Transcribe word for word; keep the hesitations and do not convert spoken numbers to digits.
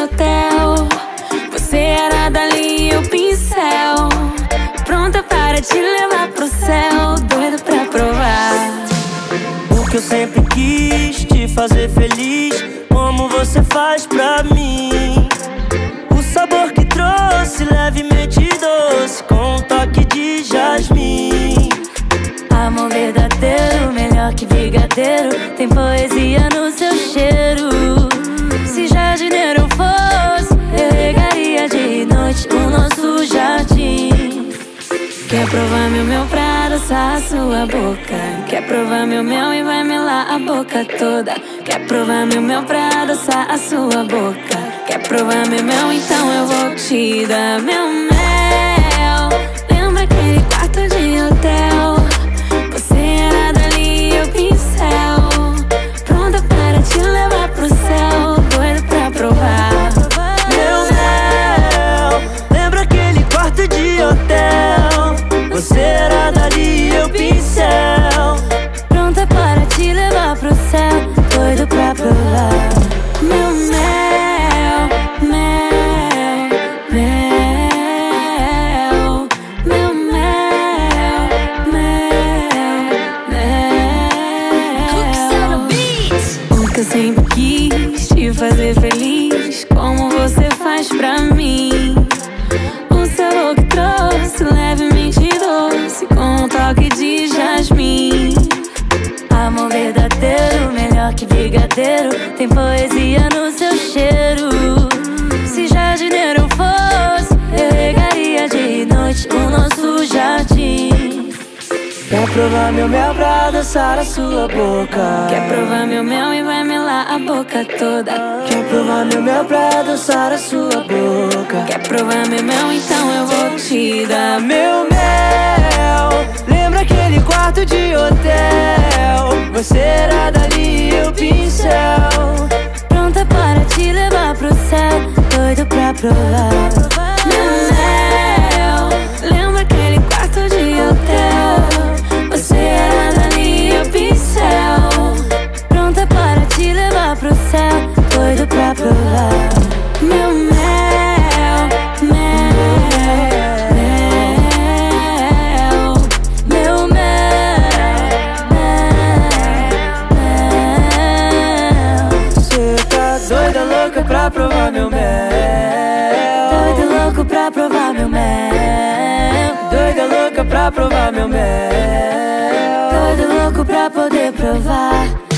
hotel. Você era dali e o pincel, pronta para te levar pro céu, doida pra provar. O que eu sempre quis, te fazer feliz, como você faz pra mim. O sabor que trouxe, levemente doce, com um toque de jasmim. Amor verdadeiro, melhor que brigadeiro, tem poesia no seu cheiro. Se jardineiro fosse, eu regaria de noite o nosso jardim. Quer provar meu mel pra adoçar a sua boca? Quer provar meu mel e vai melar a boca toda? Quer provar meu mel pra adoçar a sua boca? Quer provar meu mel? Então eu vou te dar meu mel. Lembra aquele quarto de hotel? Você era dali e eu pincel, pronta para te levar pro céu, doido pra provar. Meu mel, lembra aquele quarto de hotel? Você era dali e eu pincel, pronta para te levar pro céu, doido pra provar. Meu mel, mel, mel, meu mel, mel, mel. O que eu sempre quis, te fazer feliz, como você faz pra mim. O sabor que trouxe, levemente doce, com um toque de jasmim. Amor verdadeiro, melhor que brigadeiro, tem poesia no seu cheiro. Se jardineiro fosse, eu regaria de noite o nosso jardim. quer provar meu mel pra adoçar a sua boca? Quer provar meu mel e vai melar a boca toda? Quer provar meu mel pra adoçar a sua boca? Quer provar meu mel? Então eu vou te dar Meu mel, lembra aquele quarto de hotel? Você era dali e eu pincel, pronta para te levar pro céu, doido pra provar. Meu mel, lembra aquele quarto de hotel? Você era dali e eu pincel, pronta para te levar pro céu, doido pra provar. Meu mel, mel, mel, meu mel, mel. Cê tá doida, louca pra provar meu mel. Doido louco pra provar meu mel. Doida, louca pra provar meu mel. Doido louco pra poder provar.